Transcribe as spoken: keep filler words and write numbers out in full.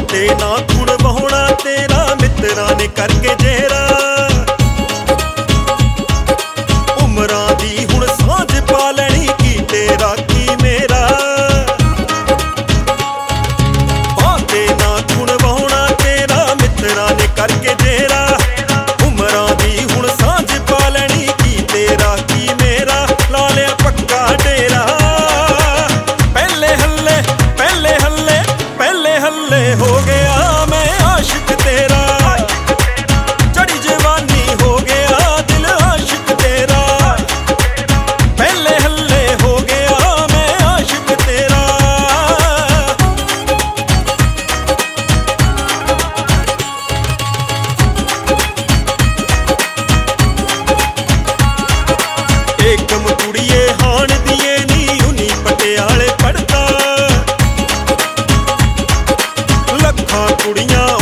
ਭਾਂਡੇ ਨਾ ਖੁਣ ਵਹਾਉਣਾ ਤੇਰਾ ਮਿੱਤਰਾਂ ਨੇ ਕਰਕੇ ਜੇਰਾ ਉਮਰਾਂ ਦੀ ਹੁਣ ਸਾਂਝ ਪਾ ਲੈਣੀ ਕੀ ਤੇਰਾ ਕੀ ਮੇਰਾ ਭਾਂਡੇ ਨਾ ਖੁਣ ਵਹਾਉਣਾ ਤੇਰਾ ਮਿੱਤਰਾਂ ਨੇ ਕਰਕੇ ਜੇਰਾ ਉਮਰਾਂ ਦੀ ਹੁਣ ਸਾਂਝ ਪਾ ਲੈਣੀ ਕੀ ਤੇਰਾ ਕੀ ਮੇਰਾ ਲਾ ਲਿਆ ਪੱਕਾ ਡੇਰਾ ਪਹਿਲੇ ਹੱਲੇ ਪਹਿਲੇ ਹੱਲੇ ਪਹਿਲੇ ਹੱਲੇ ਹੋ ਗਿਆ ਮੈਂ ਆਸ਼ਿਕ ਤੇਰਾ ਚੜੀ ਜਵਾਨੀ ਹੋ ਗਿਆ ਦਿਲ ਆਸ਼ਿਕ ਤੇਰਾ ਪਹਿਲੇ ਹੱਲੇ ਹੋ ਗਿਆ ਮੈਂ ਆਸ਼ਿਕ ਤੇਰਾ ਏਕਮ ਕੁੜੀਏ ਹਾਣ ਦੀਏ ਨੀ ਉਨੀ ਪਟਿਆਲੇ ਪੜਦਾ ਲੱਖਾਂ ਕੁੜੀਆਂ